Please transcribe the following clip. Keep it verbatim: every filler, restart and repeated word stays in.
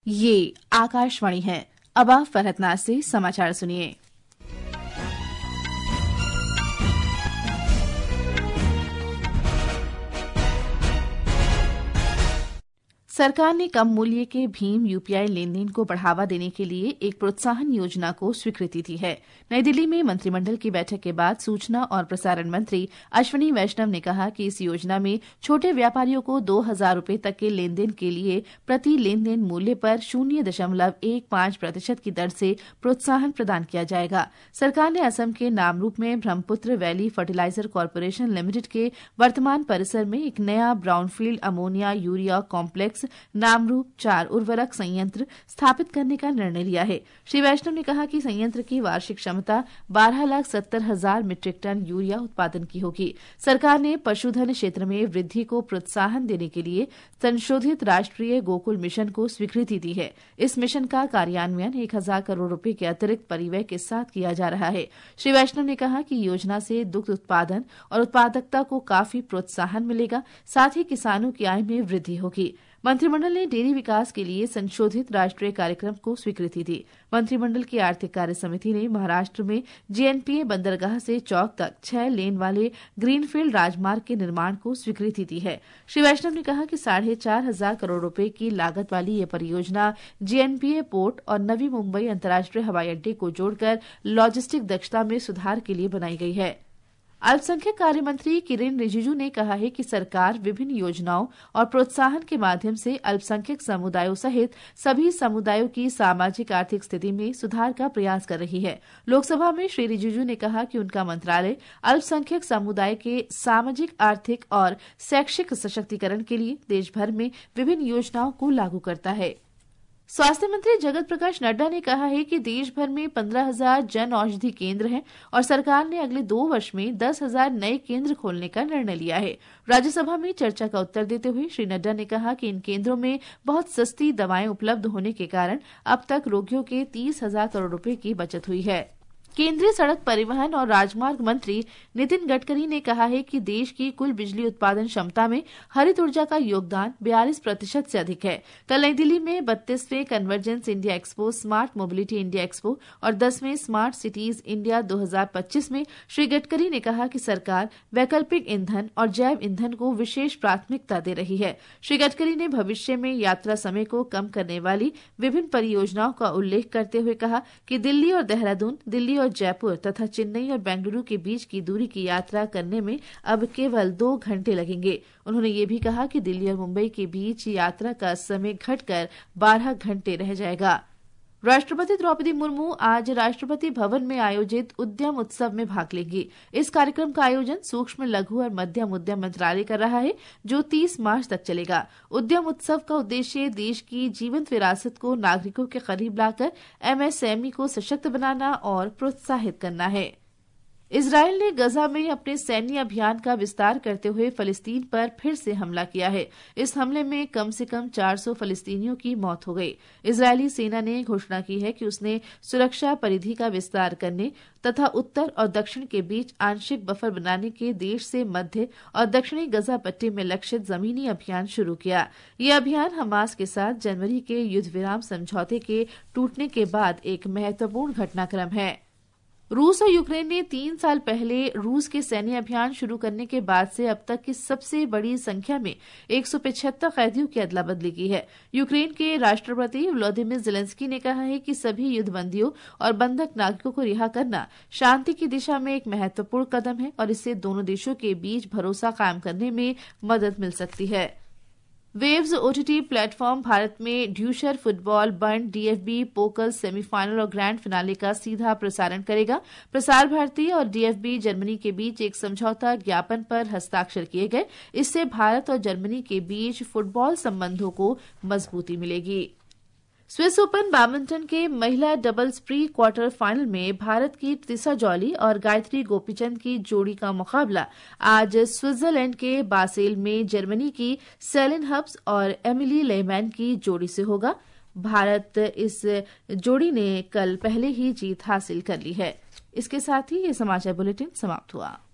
ये आकाशवाणी है। अब आप फरहत नाज से समाचार सुनिए। सरकार ने कम मूल्य के भीम यूपीआई लेन देन को बढ़ावा देने के लिए एक प्रोत्साहन योजना को स्वीकृति दी है। नई दिल्ली में मंत्रिमंडल की बैठक के बाद सूचना और प्रसारण मंत्री अश्विनी वैष्णव ने कहा कि इस योजना में छोटे व्यापारियों को दो हजार रूपये तक के लेन देन के लिए प्रति लेन देन मूल्य पर शून्य दशमलव एक पांच प्रतिशत की दर से प्रोत्साहन प्रदान किया जाएगा। सरकार ने असम के नामरूप में Brahmaputra valley fertilizer corporation limited के वर्तमान परिसर में एक नया brownfield ammonia urea complex Namrup चार उर्वरक संयंत्र स्थापित करने का निर्णय लिया है। श्री वैष्णव ने कहा कि संयंत्र की वार्षिक क्षमता बारह लाख सत्तर हजार मीट्रिक टन यूरिया उत्पादन की होगी। सरकार ने पशुधन क्षेत्र में वृद्धि को प्रोत्साहन देने के लिए संशोधित राष्ट्रीय गोकुल मिशन को स्वीकृति दी है। इस मिशन का कार्यान्वयन एक हजार करोड़ रूपये के अतिरिक्त परिव्यय के साथ किया जा रहा है। श्री वैष्णव ने कहा कि योजना से दुग्ध उत्पादन और उत्पादकता को काफी प्रोत्साहन मिलेगा, साथ ही किसानों की आय में वृद्धि होगी। मंत्रिमंडल ने डेयरी विकास के लिए संशोधित राष्ट्रीय कार्यक्रम को स्वीकृति दी। मंत्रिमंडल की आर्थिक कार्य समिति ने महाराष्ट्र में जीएनपीए बंदरगाह से चौक तक छह लेन वाले ग्रीनफील्ड राजमार्ग के निर्माण को स्वीकृति दी है। श्री वैष्णव ने कहा कि साढ़े चार हजार करोड़ रुपए की लागत वाली यह परियोजना जीएनपीए पोर्ट और नवी मुंबई अंतर्राष्ट्रीय हवाई अड्डे को जोड़कर लॉजिस्टिक दक्षता में सुधार के लिए बनाई गई है। अल्पसंख्यक कार्य मंत्री किरेन रिजिजू ने कहा है कि सरकार विभिन्न योजनाओं और प्रोत्साहन के माध्यम से अल्पसंख्यक समुदायों सहित सभी समुदायों की सामाजिक आर्थिक स्थिति में सुधार का प्रयास कर रही है। लोकसभा में श्री रिजिजू ने कहा कि उनका मंत्रालय अल्पसंख्यक समुदाय के सामाजिक, आर्थिक और शैक्षिक सशक्तिकरण के लिए देश भर में विभिन्न योजनाओं को लागू करता है। स्वास्थ्य मंत्री जगत प्रकाश नड्डा ने कहा है कि देश भर में पंद्रह हजार जन औषधि केंद्र हैं और सरकार ने अगले दो वर्ष में दस हजार नए केंद्र खोलने का निर्णय लिया है। राज्यसभा में चर्चा का उत्तर देते हुए श्री नड्डा ने कहा कि इन केंद्रों में बहुत सस्ती दवाएं उपलब्ध होने के कारण अब तक रोगियों के तीस हजार करोड़ रुपए की बचत हुई है। केंद्रीय सड़क परिवहन और राजमार्ग मंत्री नितिन गडकरी ने कहा है कि देश की कुल बिजली उत्पादन क्षमता में हरित ऊर्जा का योगदान बयालीस प्रतिशत से अधिक है। कल नई दिल्ली में बत्तीसवें convergence India expo, smart mobility India expo और दसवें स्मार्ट सिटीज इंडिया दो हजार पच्चीस में श्री गडकरी ने कहा कि सरकार वैकल्पिक ईंधन और जैव ईंधन को विशेष प्राथमिकता दे रही है। श्री गडकरी ने भविष्य में यात्रा समय को कम करने वाली विभिन्न परियोजनाओं का उल्लेख करते हुए कहा कि दिल्ली और देहरादून, दिल्ली और जयपुर तथा चेन्नई और बेंगलुरु के बीच की दूरी की यात्रा करने में अब केवल दो घंटे लगेंगे। उन्होंने ये भी कहा कि दिल्ली और मुंबई के बीच यात्रा का समय घटकर बारह घंटे रह जाएगा। राष्ट्रपति द्रौपदी मुर्मू आज राष्ट्रपति भवन में आयोजित उद्यम उत्सव में भाग लेंगी। इस कार्यक्रम का आयोजन सूक्ष्म, लघु और मध्यम उद्यम मंत्रालय कर रहा है, जो तीस मार्च तक चलेगा। उद्यम उत्सव का उद्देश्य देश की जीवंत विरासत को नागरिकों के करीब लाकर एमएसएमई को सशक्त बनाना और प्रोत्साहित करना है। इजरायल ने गजा में अपने सैन्य अभियान का विस्तार करते हुए फलस्तीन पर फिर से हमला किया है। इस हमले में कम से कम चार सौ फलस्तीनियों की मौत हो गई। इजरायली सेना ने घोषणा की है कि उसने सुरक्षा परिधि का विस्तार करने तथा उत्तर और दक्षिण के बीच आंशिक बफर बनाने के देश से मध्य और दक्षिणी गजा पट्टी में लक्षित जमीनी अभियान शुरू किया। यह अभियान हमास के साथ जनवरी के युद्ध विराम समझौते के टूटने के बाद एक महत्वपूर्ण घटनाक्रम है। रूस और यूक्रेन ने तीन साल पहले रूस के सैन्य अभियान शुरू करने के बाद से अब तक की सबसे बड़ी संख्या में एक सौ पचहत्तर कैदियों की अदला बदली की है। यूक्रेन के राष्ट्रपति व्लादिमीर ज़ेलेंस्की ने कहा है कि सभी युद्धबंदियों और बंधक नागरिकों को रिहा करना शांति की दिशा में एक महत्वपूर्ण कदम है और इससे दोनों देशों के बीच भरोसा कायम करने में मदद मिल सकती है। वेव्स ओटीटी प्लेटफॉर्म भारत में Deutscher Fussball Bund DFB Pokal semifinal और ग्रैंड फिनाले का सीधा प्रसारण करेगा। प्रसार भारती और डीएफबी जर्मनी के बीच एक समझौता ज्ञापन पर हस्ताक्षर किए गए। इससे भारत और जर्मनी के बीच फुटबॉल संबंधों को मजबूती मिलेगी। स्विस ओपन बैडमिंटन के महिला डबल्स प्री क्वार्टर फाइनल में भारत की त्रिशा जॉली और गायत्री गोपीचंद की जोड़ी का मुकाबला आज स्विट्जरलैंड के बासेल में जर्मनी की सेलिन हब्स और एमिली लेहमैन की जोड़ी से होगा। भारत इस जोड़ी ने कल पहले ही जीत हासिल कर ली है। इसके साथ ही ये समाचार बुलेटिन समाप्त हुआ।